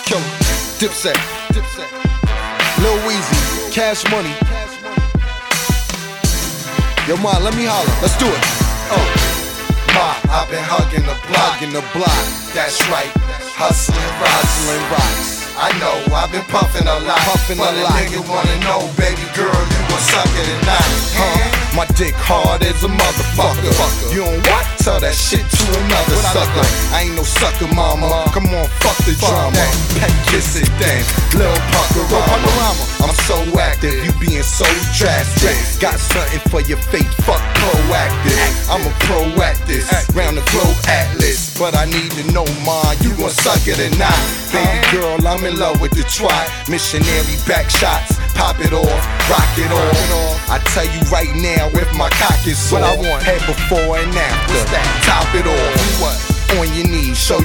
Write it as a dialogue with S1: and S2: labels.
S1: Killer, Dipset, Lil Weezy, Cash Money. Yo, Ma, let me holler. Let's do it.
S2: Ma, I've been hugging the block. That's right, hustling rocks. I know, I've been puffing a lot. But a nigga wanna know, baby girl, you gon' suck it or not?
S1: My dick hard as a motherfucker. You don't what? Tell that shit to another sucker. I ain't no sucker, mama. Come on, fuck the drama. Pet kiss it, damn. Lil Panorama. I'm so active, you being so drastic. Got something for your fate, fuck proactive. I'm a proactive, round the globe atlas. But I need to know, ma, you gon' suck it or not? Baby girl, I'm in love with the twat. Missionary back shots, pop it off, rock it off. I tell you right now, if my cock is sore, head before and after. Top it off, on your knees, show